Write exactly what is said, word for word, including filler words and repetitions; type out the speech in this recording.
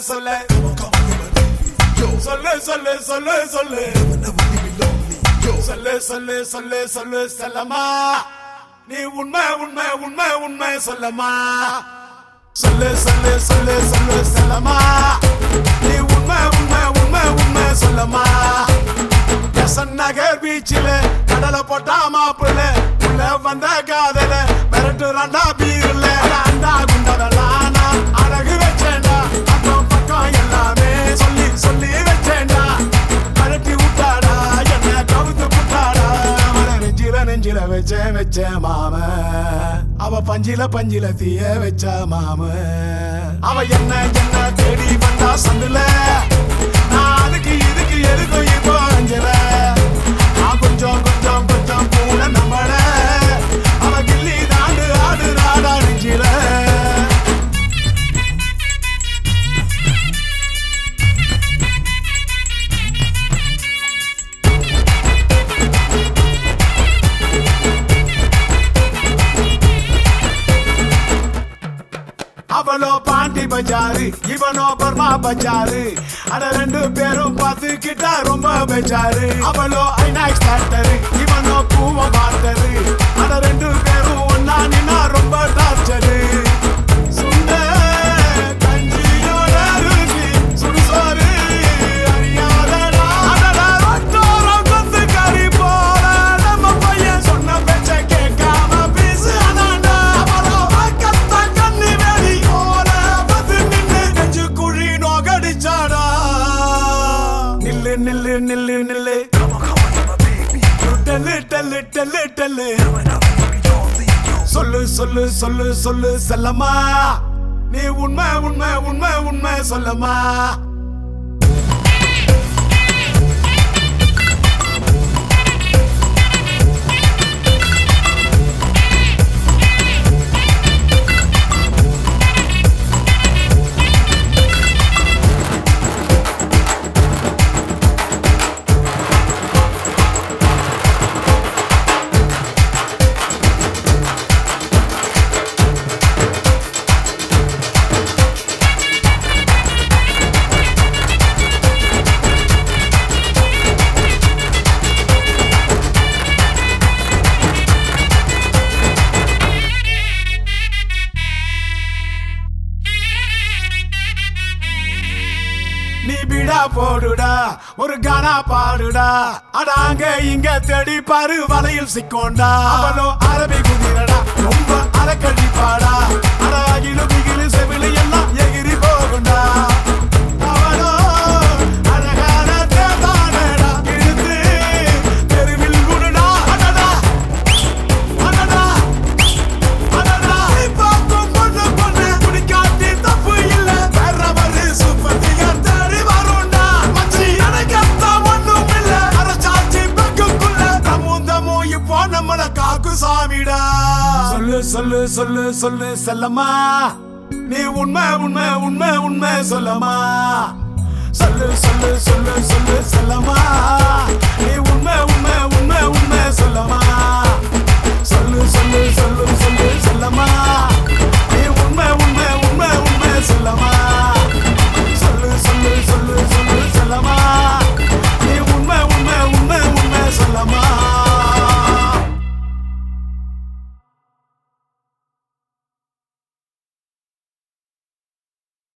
சொல்லு சொல்லு சொல்லு சொல்லு சொல்லு சொல்லு சொல்லு சொல்லு சொல்லு செல்லம்மா நீ உண்மை உண்மை உண்மை உண்மை சொல்லம்மா சொல்லு சொல்லு சொல்லு சொல்லு செல்லம்மா நீ உண்மை உண்மை உண்மை உண்மை சொல்லம்மா நகர் பீச்சில கடலை போட்டா மாப்பிள்ள உள்ள வந்த காதல மிரட்டு ரெண்டா பீர்ல அண்டா குண்டதெல்லாம் அழகு வச்சேன்டா அக்கம் பக்கம் எல்லாமே சொல்லி சொல்லி வச்சேன்டா மிரட்டி விட்டாடா என்ன கவுத்து விட்டாடா அவனை நெஞ்சில நெஞ்சில வச்சேன் வச்சேன் மாம அவ பஞ்சில பஞ்சில தீய வச்ச மாம அவ என்ன என்ன தேடி வந்தா சந்துல நான் அதுக்கு இதுக்கு எதுக்கும் இப்போ அஞ்சல கொஞ்சம் கொஞ்சம் கொஞ்சம் கூட நம்மள அவ கில்லி தாண்டு ஆடு ராடா நெஞ்சில அவளோ பாண்டி பஜாரு இவனோ பர்மா பஜாரு அட ரெண்டு பேரும் பார்த்துக்கிட்டா ரொம்ப பஜாரு அவளோ ஐநாக்ஸ் டாக்டரு இவனோ பூவ மாட்டரு அட ரெண்டு பேரும் ஒன்னா நின்னா ரொம்ப டார்ச்சரு சுண்ட கஞ்சியோட ருசி சுடுசோறு அறியாதடா அடடா ரொட்டோரம் கொத்து கறி போல நம்ம பையன் சொன்ன பேச்ச கேட்காம பேசு அதாண்டா அவளோ வாக்கத்த கண்ணி வேடி ஓல வந்து நின்னு நெஞ்சு குழி நோகடிச்சாடா நில்லு நில்லு நில்லு நில்லு டல்லு டல்லு டல்லு டல்லு சொல்லு சொல்லு சொல்லு சொல்லு செல்லம்மா நீ உண்மை உண்மை உண்மை உண்மை சொல்லம்மா நீ பீடா போடுடா ஒரு கானா பாடுடா அடாங்க இங்க தேடி பாரு வலையில் சிக்கோண்டா அவளோ அரபி குதிரடா ரொம்ப அலக்கழிப்பாடா அட அகிலு பிகிலு செவிலு எல்லாம் எகிரி போகுண்டா அவளோ அழகான தேதானடா இழுத்து தெருவில் விடுடா அடடா அடடா அடடா பார்க்கும் பொண்ணு பொண்ணு குடிக்காட்டி தப்பு இல்ல வேறவரு சூப்பர் சாமிடா சொல்லு சொல்லு சொல்லு சொல்லு செல்லம்மா நீ உண்மை உண்மை உண்மை உண்மை சொல்லம்மா சொல்லு சொல்லு சொல்லு சொல்லு